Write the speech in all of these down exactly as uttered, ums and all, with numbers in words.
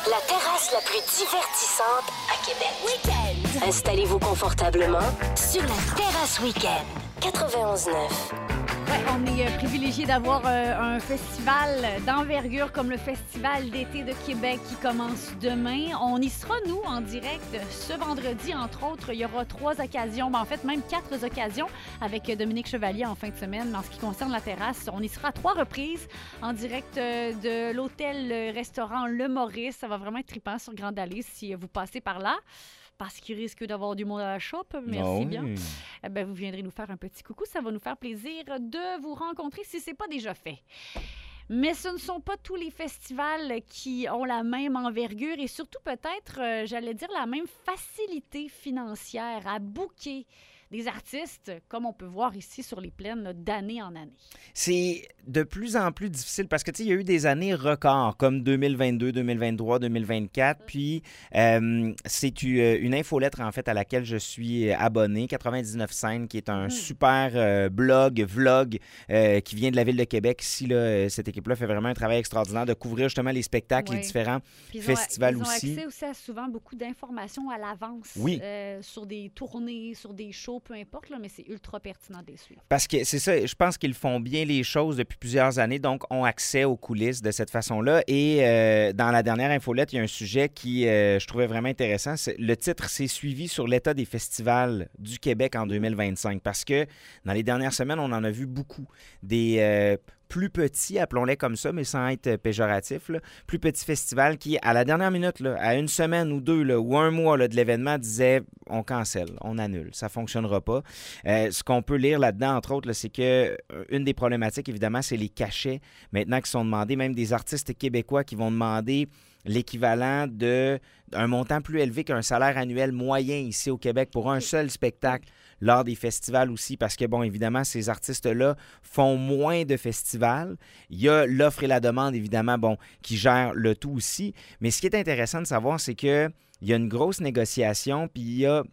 La terrasse la plus divertissante à Québec. Week-end. Installez-vous confortablement sur la terrasse Week-end. quatre-vingt-onze neuf. Ouais, on est euh, privilégié d'avoir euh, un festival d'envergure comme le Festival d'été de Québec qui commence demain. On y sera, nous, en direct ce vendredi, entre autres. Il y aura trois occasions, ben, en fait, même quatre occasions avec Dominique Chevalier en fin de semaine. En ce qui concerne la terrasse, on y sera à trois reprises en direct euh, de l'hôtel-restaurant Le Maurice. Ça va vraiment être trippant sur Grande Allée si vous passez par là. Parce qu'il risque d'avoir du monde à la shop. Merci oh, bien. Oui. Eh bien, vous viendrez nous faire un petit coucou. Ça va nous faire plaisir de vous rencontrer si ce n'est pas déjà fait. Mais ce ne sont pas tous les festivals qui ont la même envergure et surtout peut-être, euh, j'allais dire, la même facilité financière à booker des artistes, comme on peut voir ici sur les plaines, là, d'année en année. C'est de plus en plus difficile parce que, tu sais, il y a eu des années records comme deux mille vingt-deux, deux mille vingt-trois, deux mille vingt-quatre. Puis, euh, c'est une infolettre, en fait, à laquelle je suis abonné, quatre-vingt-dix-neuf scènes, qui est un mmh. super euh, blog, vlog euh, qui vient de la Ville de Québec. Ici, là, cette équipe-là fait vraiment un travail extraordinaire de couvrir justement les spectacles, oui. les différents Puis ils festivals ont, aussi. Ils ont accès aussi à souvent beaucoup d'informations à l'avance oui. euh, sur des tournées, sur des shows, peu importe, là, mais c'est ultra pertinent de les suivre. Parce que c'est ça, je pense qu'ils font bien les choses depuis plusieurs années, donc ont accès aux coulisses de cette façon-là. Et euh, dans la dernière infolette, il y a un sujet qui, euh, je trouvais vraiment intéressant. Le titre, c'est « Suivi sur l'état des festivals du Québec en deux mille vingt-cinq ». Parce que dans les dernières semaines, on en a vu beaucoup. Des... Euh, plus petits, appelons-les comme ça, mais sans être péjoratif, là, plus petits festivals qui, à la dernière minute, là, à une semaine ou deux là, ou un mois là, de l'événement, disaient « on cancelle, on annule, ça ne fonctionnera pas euh, ». Ce qu'on peut lire là-dedans, entre autres, là, c'est que euh, une des problématiques, évidemment, c'est les cachets maintenant qui sont demandés, même des artistes québécois qui vont demander l'équivalent d'un montant plus élevé qu'un salaire annuel moyen ici au Québec pour un seul spectacle lors des festivals aussi, parce que, bon, évidemment, ces artistes-là font moins de festivals. Il y a l'offre et la demande, évidemment, bon, qui gèrent le tout aussi. Mais ce qui est intéressant de savoir, c'est qu'il y a une grosse négociation, puis il y a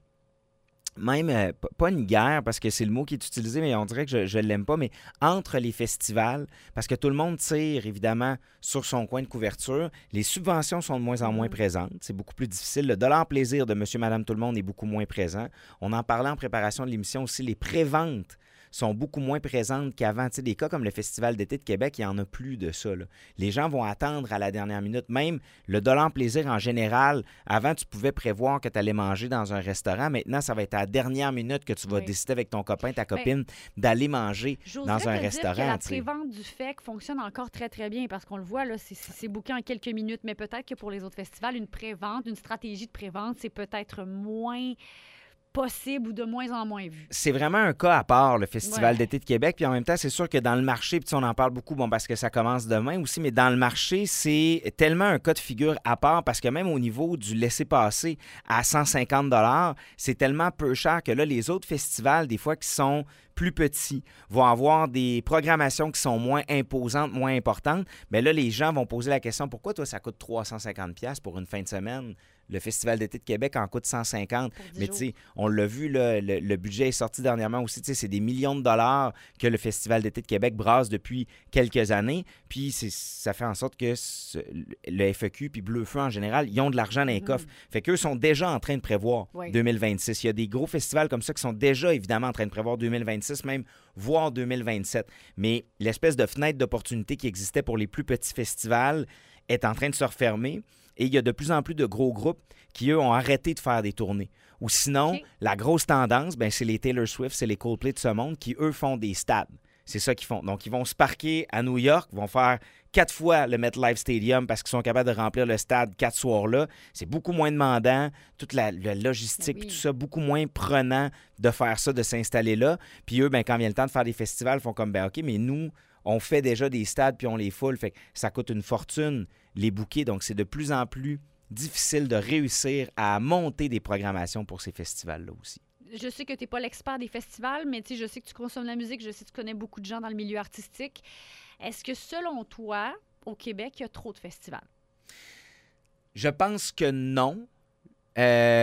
même, euh, pas une guerre, parce que c'est le mot qui est utilisé, mais on dirait que je ne l'aime pas, mais entre les festivals, parce que tout le monde tire, évidemment, sur son coin de couverture. Les subventions sont de moins en moins présentes. C'est beaucoup plus difficile. Le dollar plaisir de Monsieur, Madame, tout le monde est beaucoup moins présent. On en parlait en préparation de l'émission aussi. Les préventes sont beaucoup moins présentes qu'avant. Tu sais, des cas comme le Festival d'été de Québec, il n'y en a plus de ça, là. Les gens vont attendre à la dernière minute. Même le dollar plaisir en général, avant, tu pouvais prévoir que tu allais manger dans un restaurant. Maintenant, ça va être à la dernière minute que tu vas oui. décider avec ton copain, ta copine, ben, d'aller manger dans un te restaurant. Dire que la prévente du F E C fonctionne encore très, très bien parce qu'on le voit, là, c'est, c'est booké en quelques minutes. Mais peut-être que pour les autres festivals, une prévente, une stratégie de prévente, c'est peut-être moins possible ou de moins en moins vu. C'est vraiment un cas à part, le Festival ouais. d'été de Québec. Puis en même temps, c'est sûr que dans le marché, puis on en parle beaucoup, bon, parce que ça commence demain aussi, mais dans le marché, c'est tellement un cas de figure à part parce que même au niveau du laisser-passer à cent cinquante dollars, c'est tellement peu cher que là, les autres festivals, des fois, qui sont plus petits, vont avoir des programmations qui sont moins imposantes, moins importantes. Mais là, les gens vont poser la question, pourquoi toi, ça coûte trois cent cinquante dollars pour une fin de semaine? Le Festival d'été de Québec en coûte cent cinquante. Mais tu sais, on l'a vu, là, le, le budget est sorti dernièrement aussi. Tu sais, c'est des millions de dollars que le Festival d'été de Québec brasse depuis quelques années. Puis c'est, ça fait en sorte que ce, le F E Q puis Bleu Feu en général, ils ont de l'argent dans les mm-hmm. coffres. Fait qu'eux sont déjà en train de prévoir oui. deux mille vingt-six. Il y a des gros festivals comme ça qui sont déjà évidemment en train de prévoir deux mille vingt-six, même voire deux mille vingt-sept. Mais l'espèce de fenêtre d'opportunité qui existait pour les plus petits festivals est en train de se refermer. Et il y a de plus en plus de gros groupes qui, eux, ont arrêté de faire des tournées. Ou sinon, okay. la grosse tendance, ben, c'est les Taylor Swift, c'est les Coldplay de ce monde qui, eux, font des stades. C'est ça qu'ils font. Donc, ils vont se parquer à New York, vont faire quatre fois le MetLife Stadium parce qu'ils sont capables de remplir le stade quatre soirs-là. C'est beaucoup moins demandant, toute la, la logistique, oui. tout ça, beaucoup moins prenant de faire ça, de s'installer là. Puis eux, ben, quand vient le temps de faire des festivals, ils font comme, ben OK, mais nous, on fait déjà des stades puis on les foule. Fait que ça coûte une fortune, les bouquets. Donc, c'est de plus en plus difficile de réussir à monter des programmations pour ces festivals-là aussi. Je sais que tu n'es pas l'expert des festivals, mais je sais que tu consommes la musique, je sais que tu connais beaucoup de gens dans le milieu artistique. Est-ce que, selon toi, au Québec, il y a trop de festivals? Je pense que non. Euh,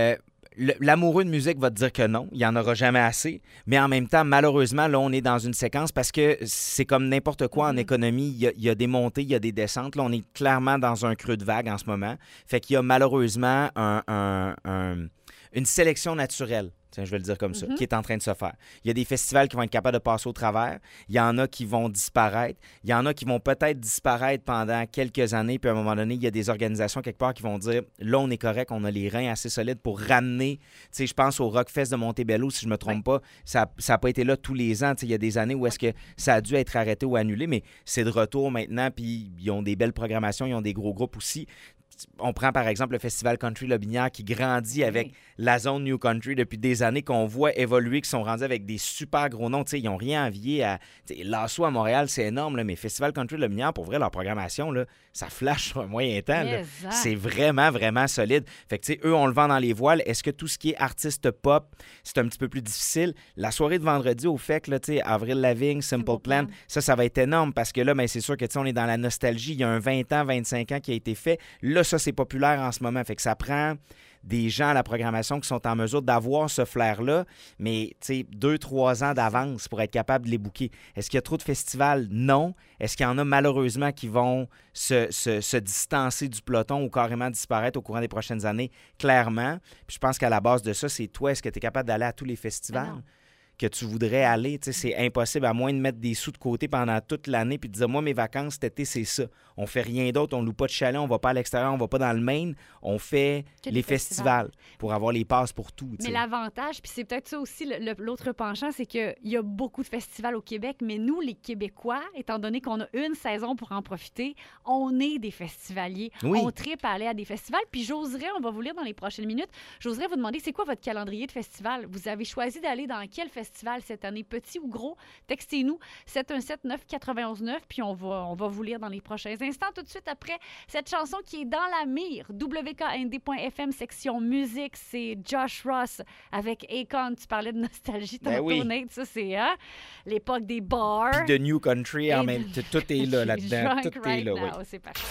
le- l'amoureux de musique va te dire que non, il n'y en aura jamais assez. Mais en même temps, malheureusement, là, on est dans une séquence parce que c'est comme n'importe quoi en Mhm. économie. Il y, a- il y a des montées, il y a des descentes. Là, on est clairement dans un creux de vague en ce moment. Fait qu'il y a malheureusement un- un- un- une sélection naturelle. Tiens, je vais le dire comme ça, Mhm. qui est en train de se faire. Il y a des festivals qui vont être capables de passer au travers. Il y en a qui vont disparaître. Il y en a qui vont peut-être disparaître pendant quelques années. Puis à un moment donné, il y a des organisations quelque part qui vont dire là, on est correct, on a les reins assez solides pour ramener. Tu sais, je pense au Rockfest de Montebello, si je ne me trompe pas. Ça n'a pas été là tous les ans. Tu sais, il y a des années où est-ce que ça a dû être arrêté ou annulé, mais c'est de retour maintenant. Puis ils ont des belles programmations, ils ont des gros groupes aussi. On prend par exemple le Festival Country Lobinière qui grandit avec Oui. la zone New Country depuis des années, qu'on voit évoluer, qui sont rendus avec des super gros noms. Tu sais, ils n'ont rien envié à. L'Asso à Montréal, c'est énorme, là, mais Festival Country Lobinière, pour vrai, leur programmation, là, ça flash sur un moyen temps. là. Mais ça. C'est vraiment, vraiment solide. Fait que, tu sais, eux, on le vend dans les voiles. Est-ce que tout ce qui est artiste pop, c'est un petit peu plus difficile? La soirée de vendredi au F E C, là, tu sais, Avril Lavigne, Simple Simple Plan, Plan. ça, ça va être énorme parce que là, ben, c'est sûr que, tu sais, on est dans la nostalgie. Il y a un vingt ans, vingt-cinq ans qui a été fait. Là, ça, c'est populaire en ce moment. Fait que ça prend des gens à la programmation qui sont en mesure d'avoir ce flair-là, mais tu sais, deux, trois ans d'avance pour être capable de les booker. Est-ce qu'il y a trop de festivals? Non. Est-ce qu'il y en a malheureusement qui vont se, se- se distancer du peloton ou carrément disparaître au courant des prochaines années? Clairement. Puis je pense qu'à la base de ça, c'est toi, est-ce que tu es capable d'aller à tous les festivals Ah non. que tu voudrais aller? Tu sais, c'est impossible, à moins de mettre des sous de côté pendant toute l'année puis de dire, moi, mes vacances cet été, c'est ça. On fait rien d'autre, on loue pas de chalet, on va pas à l'extérieur, on va pas dans le Maine, on fait Que les des festivals. festivals. pour avoir les passes pour tout. tu Mais sais. l'avantage, puis c'est peut-être ça aussi le- le- l'autre penchant, c'est qu'il y a beaucoup de festivals au Québec, mais nous, les Québécois, étant donné qu'on a une saison pour en profiter, on est des festivaliers. Oui. On tripe à aller à des festivals. Puis j'oserais, on va vous lire dans les prochaines minutes, j'oserais vous demander, c'est quoi votre calendrier de festival? Vous avez choisi d'aller dans quel festival cette année, petit ou gros? Textez-nous sept un sept neuf neuf un un neuf, puis on va, on va vous lire dans les prochains instants. Tout de suite après cette chanson qui est dans la mire, W K N D point F M, section musique, c'est Josh Ross avec Akon. Tu parlais de nostalgie Ben tantôt, oui. Nate. Ça, c'est hein, l'époque des bars. Puis de New Country en Et même de- temps. Tout est là, là-dedans. Drunk Tout est right là, oui. now, c'est parti.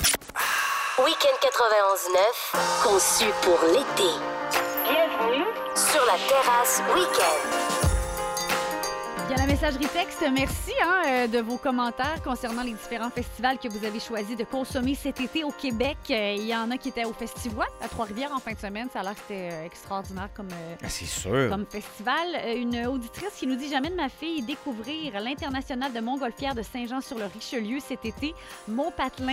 Week-end quatre-vingt-onze neuf, conçu pour l'été. Bienvenue sur la terrasse Week-end. Bien, la messagerie texte, merci hein, euh, de vos commentaires concernant les différents festivals que vous avez choisi de consommer cet été au Québec. Euh, Il y en a qui étaient au Festivois à Trois-Rivières en fin de semaine. Ça a l'air que c'était euh, extraordinaire comme, euh, Ah, c'est sûr. comme festival. Euh, Une auditrice qui nous dit « J'amène ma fille découvrir l'International de Montgolfière de Saint-Jean-sur-le-Richelieu cet été, Mont-Patelin. »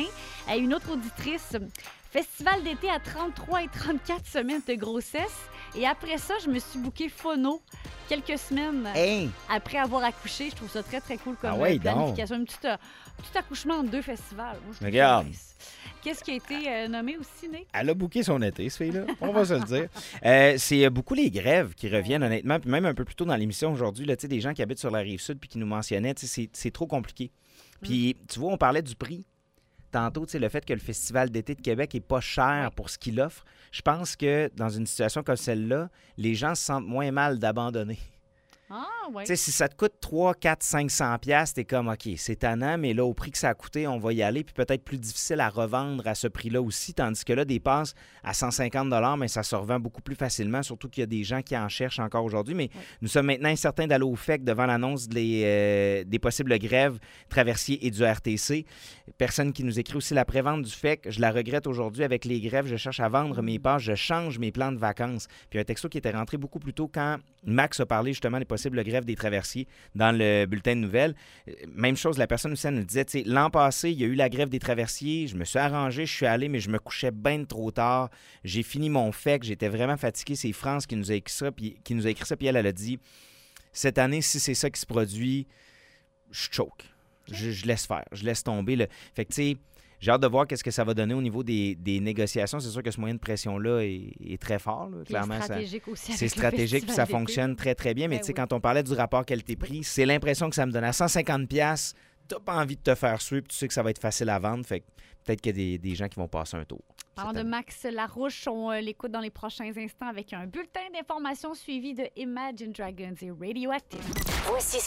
Et une autre auditrice « Festival d'été à trente-trois et trente-quatre semaines de grossesse. Et après ça, je me suis booké phono quelques semaines Hey! après avoir accouché. Je trouve ça très, très cool comme Ah ouais, euh, planification. Un petit, euh, petit accouchement entre deux festivals. Moi, je trouve ça Regarde. nice. Qu'est-ce qui a été euh, nommé aussi, Nate? Elle a booké son été, ce fille-là. On va se le dire. Euh, c'est euh, beaucoup les grèves qui reviennent, honnêtement. Puis même un peu plus tôt dans l'émission aujourd'hui, là, tu sais, des gens qui habitent sur la Rive-Sud puis qui nous mentionnaient, tu sais, c'est, c'est trop compliqué. Puis, tu vois, on parlait du prix. Tantôt, tu sais, le fait que le Festival d'été de Québec est pas cher Ouais. pour ce qu'il offre. Je pense que dans une situation comme celle-là, les gens se sentent moins mal d'abandonner. Ah, oui. Tu sais, si ça te coûte trois, quatre, cinq cents piastres, t'es comme, OK, c'est tannant, mais là, au prix que ça a coûté, on va y aller. Puis peut-être plus difficile à revendre à ce prix-là aussi. Tandis que là, des passes à cent cinquante dollars, mais ça se revend beaucoup plus facilement, surtout qu'il y a des gens qui en cherchent encore aujourd'hui. Mais Ouais. nous sommes maintenant incertains d'aller au F E C devant l'annonce des, euh, des possibles grèves traversiers et du R T C. Personne qui nous écrit aussi la prévente du F E C. Je la regrette aujourd'hui avec les grèves. Je cherche à vendre mes passes. Je change mes plans de vacances. Puis un texto qui était rentré beaucoup plus tôt quand Max a parlé justement des possibles grèves des traversiers dans le bulletin de nouvelles. Euh, Même chose, la personne aussi elle nous disait, tu sais, l'an passé, il y a eu la grève des traversiers, je me suis arrangé, je suis allé, mais je me couchais bien trop tard. J'ai fini mon F E C, j'étais vraiment fatigué. C'est France qui nous a écrit ça, puis qui nous a écrit ça, puis elle, elle a dit, cette année, si c'est ça qui se produit, je choke. Je, je laisse faire, je laisse tomber. Le... Fait que, tu sais, j'ai hâte de voir qu'est-ce que ça va donner au niveau des, des négociations. C'est sûr que ce moyen de pression-là est, est très fort. Là. Puis Clairement, ça- stratégique aussi. c'est avec le stratégique puis ça festival d'été. fonctionne très, très bien. Mais Ben tu sais, oui. quand on parlait du rapport qualité-prix, c'est l'impression que ça me donne. À cent cinquante piastres, t'as pas envie de te faire suivre, puis tu sais que ça va être facile à vendre. Fait que peut-être qu'il y a des, des gens qui vont passer un tour. Parlant de Max Larouche, on euh, l'écoute dans les prochains instants avec un bulletin d'informations suivi de Imagine Dragons et Radioactive. Voici ce